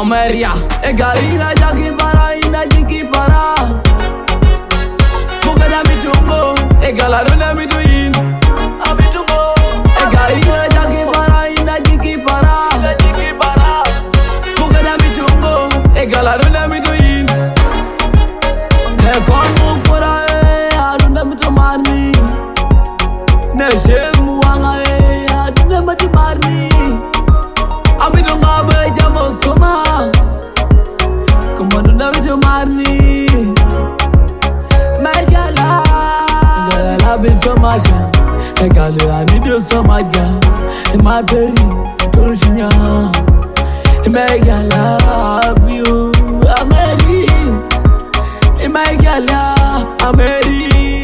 Omeria, egalina jaki para, ina jiki para. Mukada mitumbo, egalaruna mituin. Abitumbo, egalina jaki para, ina jiki para. Mukada mitumbo, egalaruna mituin. Ne konmu fora aruna mitumarni. Ne shemu anga aruna mitumarni. Abitunga beja mosoma. Komando na mitumarni. Megala be so much. Megala I need you so much. My baby, Torushinya. Megala love you, Ameri. Megala, Ameri.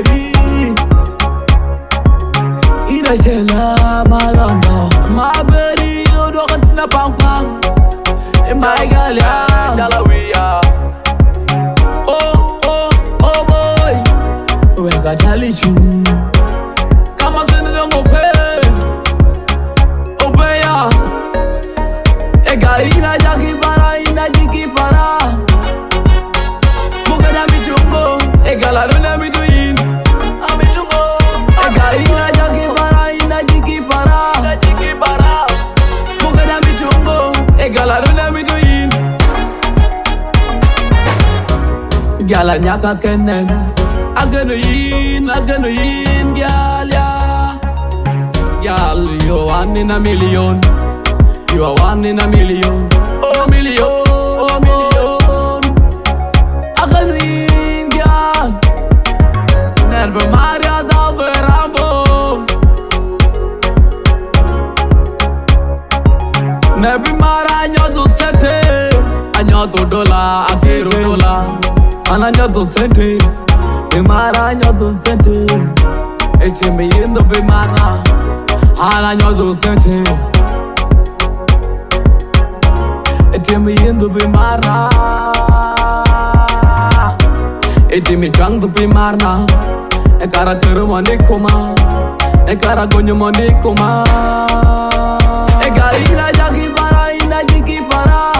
Ina shela malano. My baby, you don't na pang pang. Megala, Dalawiya. Wega chalishu kama zene ngope obeya ega ina jaki para ina jiki para mukada mitumbo ega laruna mituin amitumbo ega ina jaki para ina jiki para mukada mitumbo ega laruna mituin gala nyaka kenen Aganuin, gyal, yeah. Gyal, you're one in a million. You are one in a million. A million. Aganuin, gyal. Never Maria da Rambo. Never Mara, another sente. Another dollar, a $0. Another sente. Bimara nyodo sente Etime yendo bimara Hala nyodo sente Etime yendo bimara Etime changdo bimarna Ekara kuru mandikuma Ekara gonyo mandikuma Ega ina jaki para ina jiki para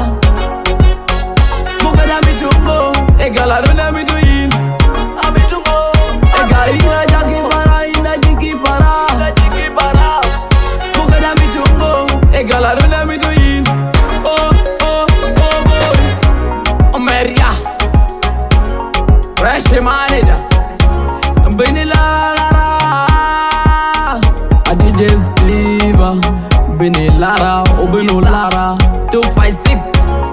Mukada mitumbo Ega laruna mituin Ina jaki para, ina jiki para. Mukada mitumbo, ega laruna mituin. Oh boy, Omeria, fresh manager. Bini Lara, a DJ Steve. Bini Lara, Obino Lara, 256.